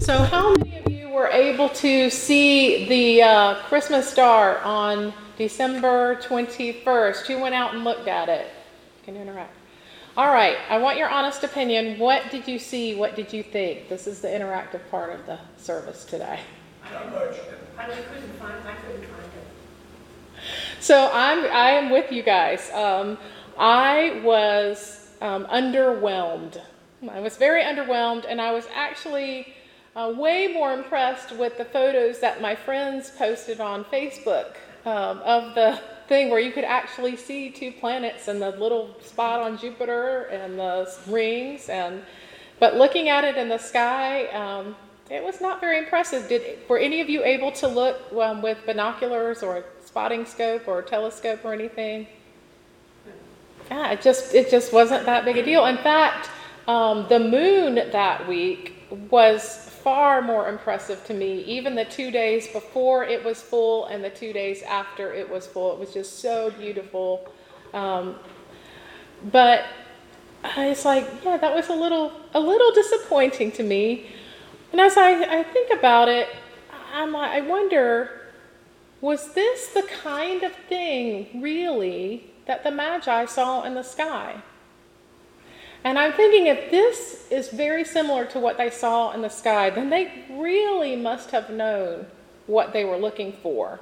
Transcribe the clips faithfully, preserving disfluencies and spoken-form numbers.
So how many of you were able to see the uh, Christmas star on December twenty-first? Who went out and looked at it? Can you interact? All right, I want your honest opinion. What did you see? What did you think? This is the interactive part of the service today. Not much. I couldn't find, I couldn't find it. So I'm, I am with you guys. Um, I was um, underwhelmed. I was very underwhelmed, and I was actually uh, way more impressed with the photos that my friends posted on Facebook um, of the thing where you could actually see two planets and the little spot on Jupiter and the rings. And but looking at it in the sky, um, it was not very impressive. Did were any of you able to look um, with binoculars or a spotting scope or a telescope or anything? Yeah, it just it just wasn't that big a deal. In fact, um, the moon that week was far more impressive to me. Even the two days before it was full and the two days after it was full, it was just so beautiful. Um, but it's like, yeah, that was a little a little disappointing to me. And as I, I think about it, I'm, I wonder, was this the kind of thing, really, that the Magi saw in the sky? And I'm thinking if this is very similar to what they saw in the sky, then they really must have known what they were looking for.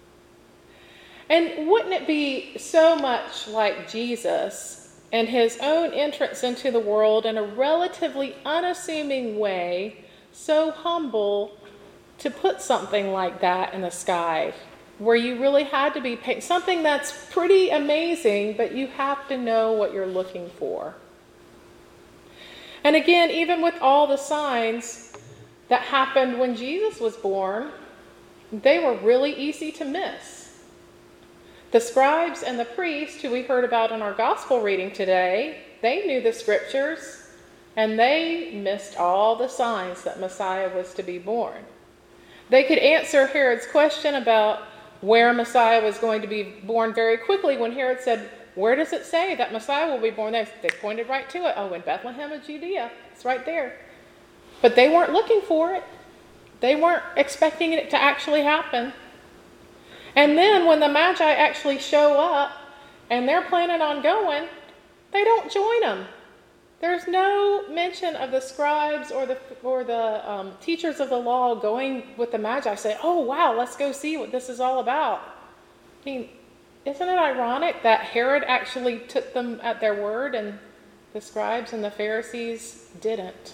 And wouldn't it be so much like Jesus and his own entrance into the world in a relatively unassuming way, so humble to put something like that in the sky, where you really had to be paid, something that's pretty amazing, but you have to know what you're looking for. And again, even with all the signs that happened when Jesus was born, they were really easy to miss. The scribes and the priests, who we heard about in our gospel reading today, they knew the scriptures, and they missed all the signs that Messiah was to be born. They could answer Herod's question about where Messiah was going to be born very quickly when Herod said, "Where does it say that Messiah will be born?" They, they pointed right to it. Oh, in Bethlehem of Judea. It's right there. But they weren't looking for it. They weren't expecting it to actually happen. And then when the Magi actually show up and they're planning on going, they don't join them. There's no mention of the scribes or the or the um, teachers of the law going with the Magi, say, "Oh, wow, let's go see what this is all about." I mean, isn't it ironic that Herod actually took them at their word and the scribes and the Pharisees didn't?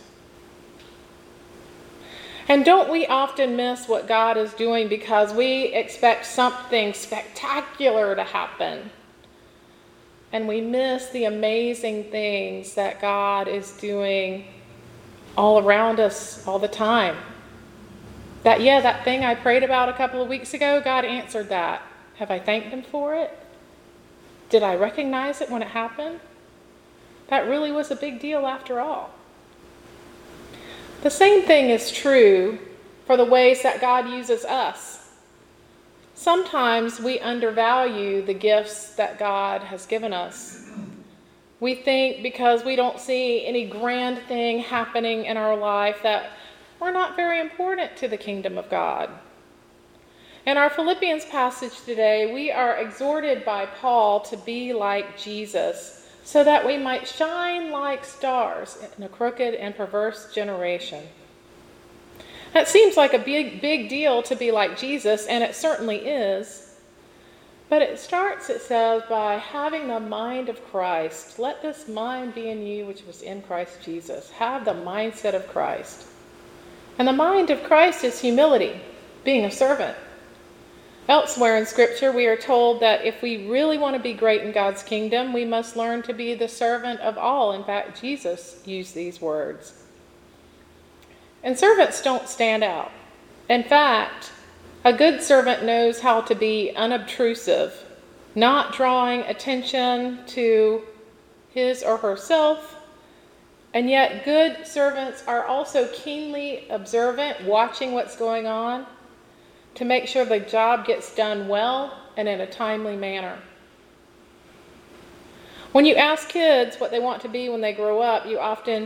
And don't we often miss what God is doing because we expect something spectacular to happen? And we miss the amazing things that God is doing all around us all the time. That, yeah, that thing I prayed about a couple of weeks ago, God answered that. Have I thanked him for it? Did I recognize it when it happened? That really was a big deal after all. The same thing is true for the ways that God uses us. Sometimes we undervalue the gifts that God has given us. We think because we don't see any grand thing happening in our life that we're not very important to the kingdom of God. In our Philippians passage today, we are exhorted by Paul to be like Jesus so that we might shine like stars in a crooked and perverse generation. That seems like a big, big deal to be like Jesus, and it certainly is. But it starts, it says, by having the mind of Christ. Let this mind be in you, which was in Christ Jesus. Have the mindset of Christ. And the mind of Christ is humility, being a servant. Elsewhere in Scripture, we are told that if we really want to be great in God's kingdom, we must learn to be the servant of all. In fact, Jesus used these words. And servants don't stand out. In fact, a good servant knows how to be unobtrusive, not drawing attention to his or herself. And yet good servants are also keenly observant, watching what's going on, to make sure the job gets done well and in a timely manner. When you ask kids what they want to be when they grow up, you often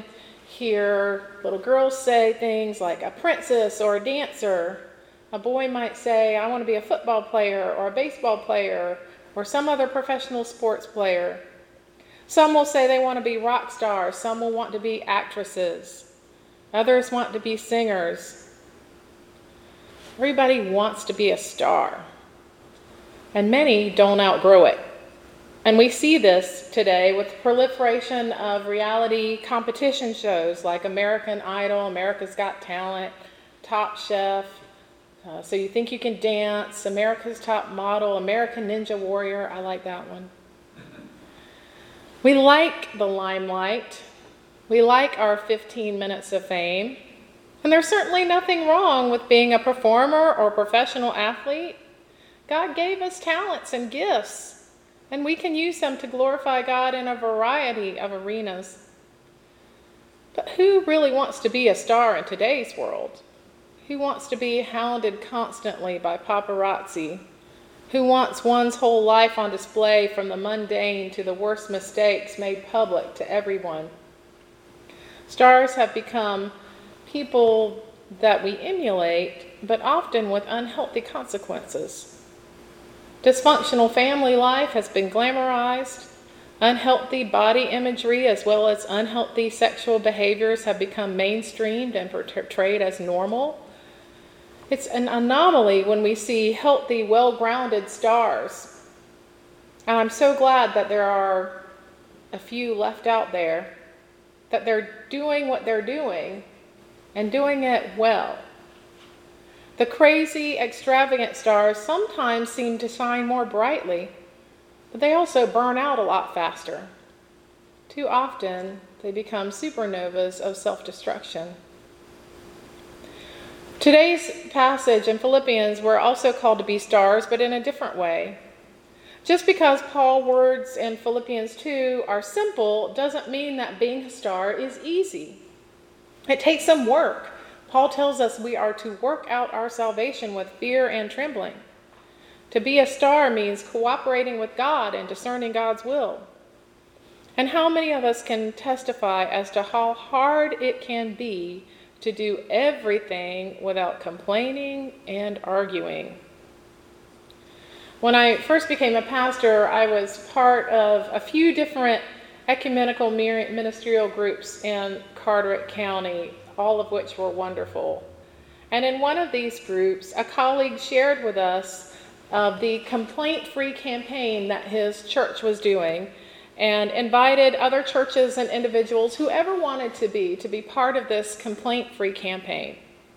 hear little girls say things like a princess or a dancer. A boy might say, I want to be a football player or a baseball player or some other professional sports player. Some will say they want to be rock stars. Some will want to be actresses. Others want to be singers. Everybody wants to be a star. And many don't outgrow it. And we see this today with the proliferation of reality competition shows like American Idol, America's Got Talent, Top Chef, uh, So You Think You Can Dance, America's Top Model, American Ninja Warrior. I like that one. We like the limelight. We like our fifteen minutes of fame. And there's certainly nothing wrong with being a performer or professional athlete. God gave us talents and gifts, and we can use them to glorify God in a variety of arenas. But who really wants to be a star in today's world? Who wants to be hounded constantly by paparazzi? Who wants one's whole life on display, from the mundane to the worst mistakes made public to everyone? Stars have become people that we emulate, but often with unhealthy consequences. Dysfunctional family life has been glamorized. Unhealthy body imagery as well as unhealthy sexual behaviors have become mainstreamed and portrayed as normal. It's an anomaly when we see healthy, well-grounded stars. And I'm so glad that there are a few left out there, that they're doing what they're doing and doing it well. The crazy, extravagant stars sometimes seem to shine more brightly, but they also burn out a lot faster. Too often, they become supernovas of self-destruction. Today's passage in Philippians, we're also called to be stars, but in a different way. Just because Paul's words in Philippians two are simple doesn't mean that being a star is easy. It takes some work. Paul tells us we are to work out our salvation with fear and trembling. To be a star means cooperating with God and discerning God's will. And how many of us can testify as to how hard it can be to do everything without complaining and arguing? When I first became a pastor, I was part of a few different ecumenical ministerial groups in Carteret County, all of which were wonderful. And in one of these groups, a colleague shared with us of the complaint-free campaign that his church was doing, and invited other churches and individuals, whoever wanted to be, to be part of this complaint-free campaign.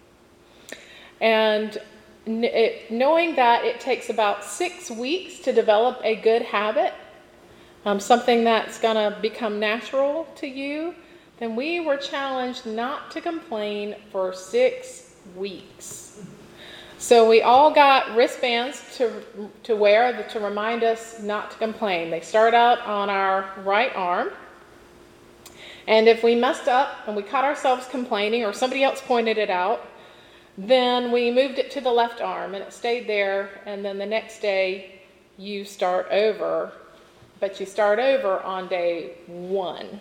And it, knowing that it takes about six weeks to develop a good habit, um, something that's going to become natural to you, then we were challenged not to complain for six weeks. So we all got wristbands to to wear to remind us not to complain. They start out on our right arm. And if we messed up and we caught ourselves complaining or somebody else pointed it out, then we moved it to the left arm and it stayed there. And then the next day you start over, but you start over on day one.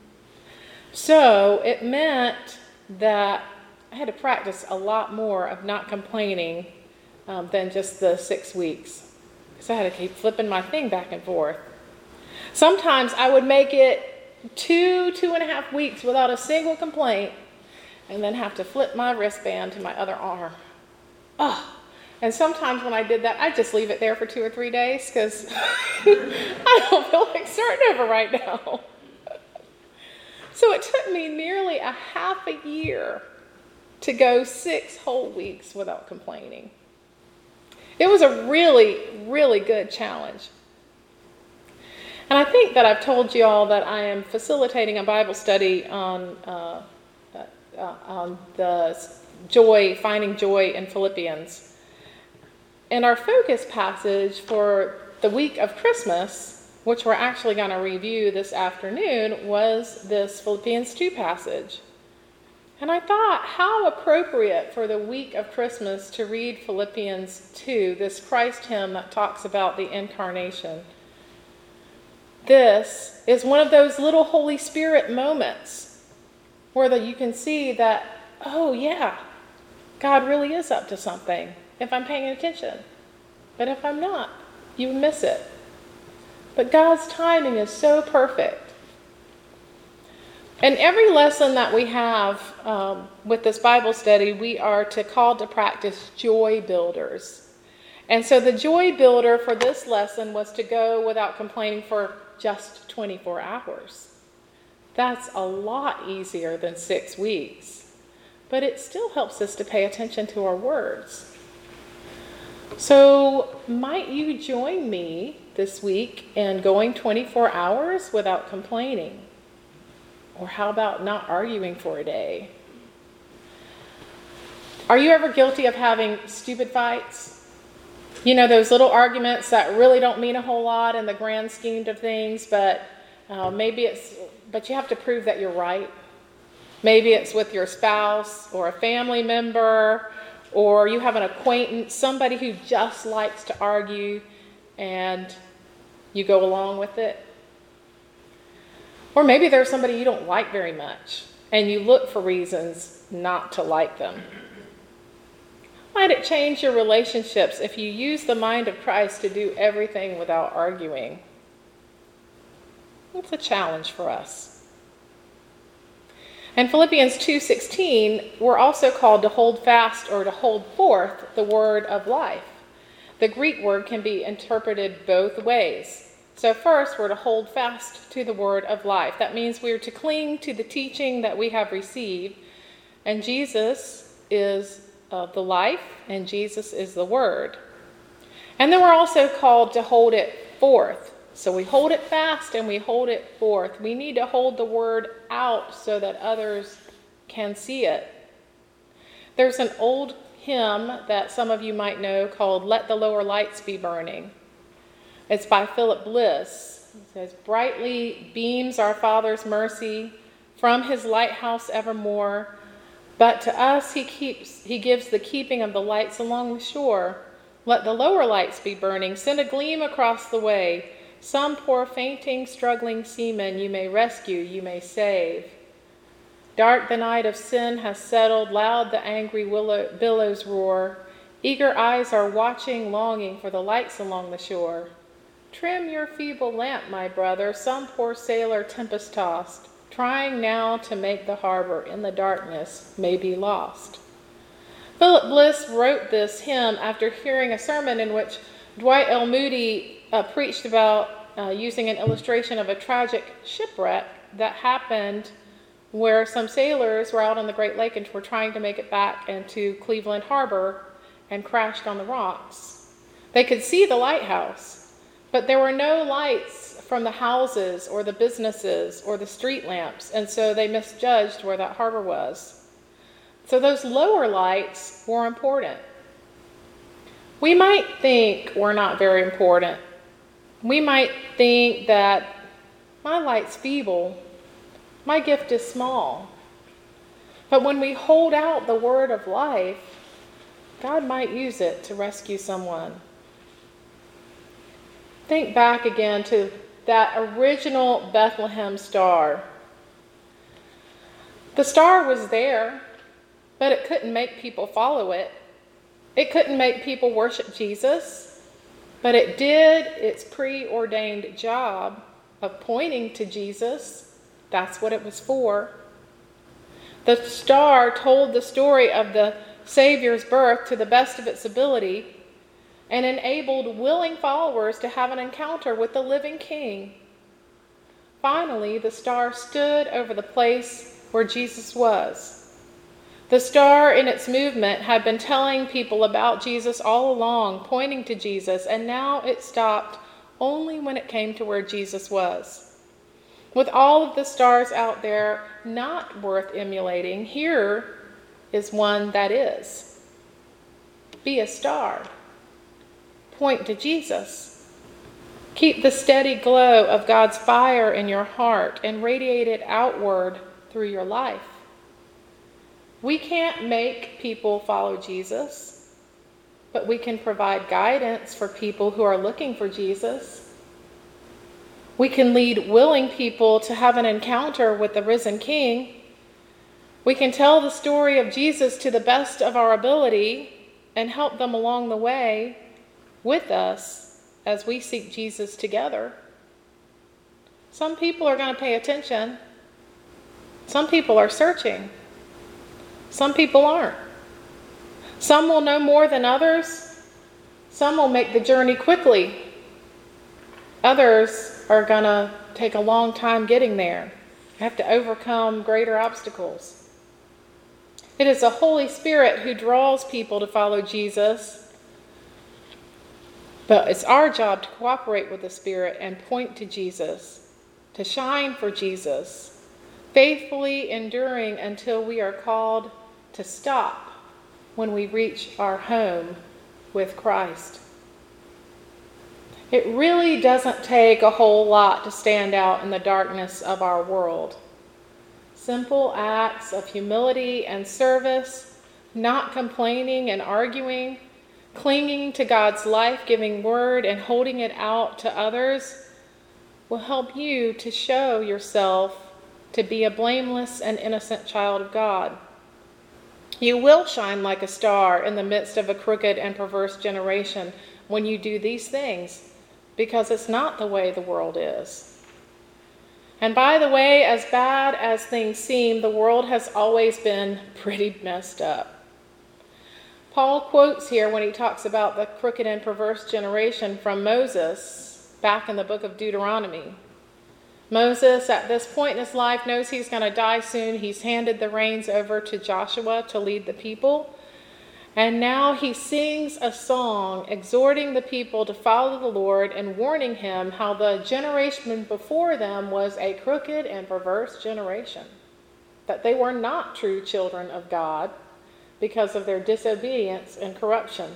So it meant that I had to practice a lot more of not complaining um, than just the six weeks. Because I had to keep flipping my thing back and forth. Sometimes I would make it two, two and a half weeks without a single complaint, and then have to flip my wristband to my other arm. Oh, and sometimes when I did that, I'd just leave it there for two or three days because I don't feel like starting over right now. So it took me nearly a half a year to go six whole weeks without complaining. It was a really, really good challenge. And I think that I've told you all that I am facilitating a Bible study on uh, uh, on the joy, finding joy in Philippians. And our focus passage for the week of Christmas, which we're actually going to review this afternoon, was this Philippians two passage. And I thought, how appropriate for the week of Christmas to read Philippians two, this Christ hymn that talks about the incarnation. This is one of those little Holy Spirit moments where that you can see that, oh yeah, God really is up to something if I'm paying attention. But if I'm not, you miss it. But God's timing is so perfect. And every lesson that we have um, with this Bible study, we are to call to practice joy builders. And so the joy builder for this lesson was to go without complaining for just twenty-four hours. That's a lot easier than six weeks. But it still helps us to pay attention to our words. So might you join me this week in going twenty-four hours without complaining? Or how about not arguing for a day? Are you ever guilty of having stupid fights? You know, those little arguments that really don't mean a whole lot in the grand scheme of things, but uh, maybe it's, but you have to prove that you're right. Maybe it's with your spouse or a family member, or you have an acquaintance, somebody who just likes to argue, and you go along with it. Or maybe there's somebody you don't like very much, and you look for reasons not to like them. Might it change your relationships if you use the mind of Christ to do everything without arguing? It's a challenge for us. In Philippians two sixteen, we're also called to hold fast or to hold forth the word of life. The Greek word can be interpreted both ways. So first, we're to hold fast to the word of life. That means we're to cling to the teaching that we have received. And Jesus is uh, the life, and Jesus is the word. And then we're also called to hold it forth. So we hold it fast and we hold it forth. We need to hold the word out so that others can see it. There's an old hymn that some of you might know called "Let the Lower Lights Be Burning." It's by Philip Bliss. It says, "Brightly beams our Father's mercy from his lighthouse evermore. But to us he keeps, he gives the keeping of the lights along the shore. Let the lower lights be burning. Send a gleam across the way. Some poor fainting, struggling seaman you may rescue, you may save. Dark the night of sin has settled. Loud the angry willow, billows roar. Eager eyes are watching, longing for the lights along the shore. Trim your feeble lamp, my brother, some poor sailor tempest-tossed, trying now to make the harbor in the darkness may be lost." Philip Bliss wrote this hymn after hearing a sermon in which Dwight L. Moody uh, preached about uh, using an illustration of a tragic shipwreck that happened where some sailors were out on the Great Lake and were trying to make it back into Cleveland Harbor and crashed on the rocks. They could see the lighthouse, but there were no lights from the houses or the businesses or the street lamps, and so they misjudged where that harbor was. So those lower lights were important. We might think we're not very important. We might think that my light's feeble, my gift is small. But when we hold out the word of life, God might use it to rescue someone. Think back again to that original Bethlehem star. The star was there, but it couldn't make people follow it. It couldn't make people worship Jesus, but it did its preordained job of pointing to Jesus. That's what it was for. The star told the story of the Savior's birth to the best of its ability and enabled willing followers to have an encounter with the living King. Finally, the star stood over the place where Jesus was. The star in its movement had been telling people about Jesus all along, pointing to Jesus, and now it stopped only when it came to where Jesus was. With all of the stars out there not worth emulating, here is one that is. Be a star. Point to Jesus. Keep the steady glow of God's fire in your heart and radiate it outward through your life. We can't make people follow Jesus, but we can provide guidance for people who are looking for Jesus. We can lead willing people to have an encounter with the risen King, We can tell the story of Jesus to the best of our ability and help them along the way with us as we seek Jesus together. Some people are going to pay attention. Some people are searching. Some people aren't. Some will know more than others. Some will make the journey quickly. Others are going to take a long time getting there. Have to overcome greater obstacles. It is the Holy Spirit who draws people to follow Jesus. But it's our job to cooperate with the Spirit and point to Jesus, to shine for Jesus, faithfully enduring until we are called to stop when we reach our home with Christ. It really doesn't take a whole lot to stand out in the darkness of our world. Simple acts of humility and service, not complaining and arguing, clinging to God's life-giving word and holding it out to others will help you to show yourself to be a blameless and innocent child of God. You will shine like a star in the midst of a crooked and perverse generation when you do these things, because it's not the way the world is. And by the way, as bad as things seem, the world has always been pretty messed up. Paul quotes here when he talks about the crooked and perverse generation from Moses back in the book of Deuteronomy. Moses, at this point in his life, knows he's going to die soon. He's handed the reins over to Joshua to lead the people. And now he sings a song exhorting the people to follow the Lord and warning him how the generation before them was a crooked and perverse generation, that they were not true children of God because of their disobedience and corruption.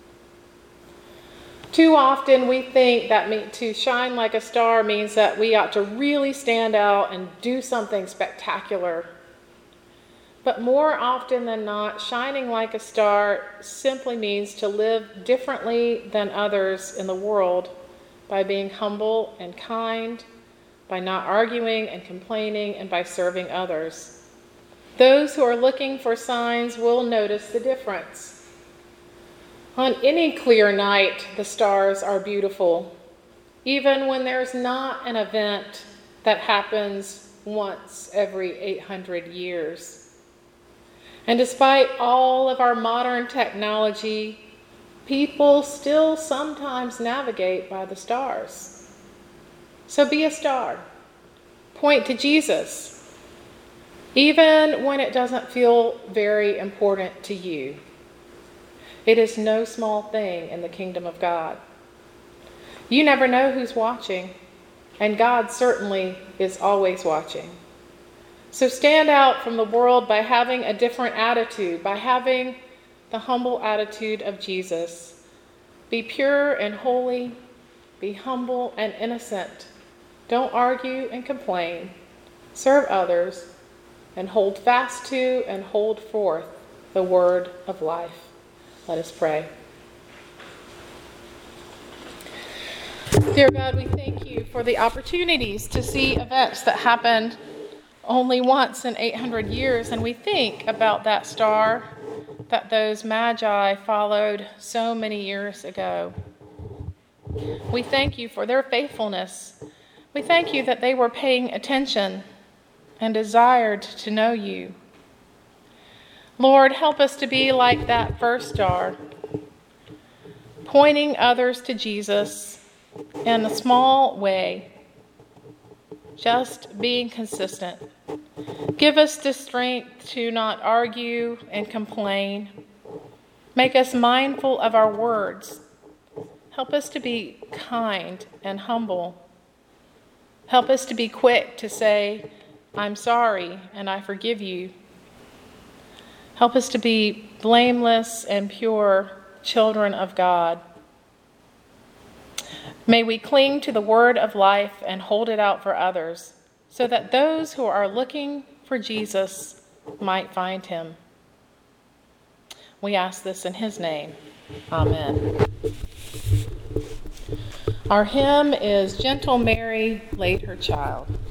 Too often we think that to shine like a star means that we ought to really stand out and do something spectacular. But more often than not, shining like a star simply means to live differently than others in the world by being humble and kind, by not arguing and complaining, and by serving others. Those who are looking for signs will notice the difference. On any clear night, the stars are beautiful, even when there's not an event that happens once every eight hundred years. And despite all of our modern technology, people still sometimes navigate by the stars. So be a star. Point to Jesus, even when it doesn't feel very important to you. It is no small thing in the kingdom of God. You never know who's watching, and God certainly is always watching. So stand out from the world by having a different attitude, by having the humble attitude of Jesus. Be pure and holy, be humble and innocent. Don't argue and complain. Serve others, and hold fast to and hold forth the word of life. Let us pray. Dear God, we thank you for the opportunities to see events that happened only once in eight hundred years, and we think about that star that those magi followed so many years ago. We thank you for their faithfulness. We thank you that they were paying attention and desired to know you. Lord, help us to be like that first star, pointing others to Jesus in a small way, just being consistent. Give us the strength to not argue and complain. Make us mindful of our words. Help us to be kind and humble. Help us to be quick to say, I'm sorry and I forgive you. Help us to be blameless and pure children of God. May we cling to the word of life and hold it out for others, so that those who are looking for Jesus might find him. We ask this in his name. Amen. Our hymn is Gentle Mary Laid Her Child.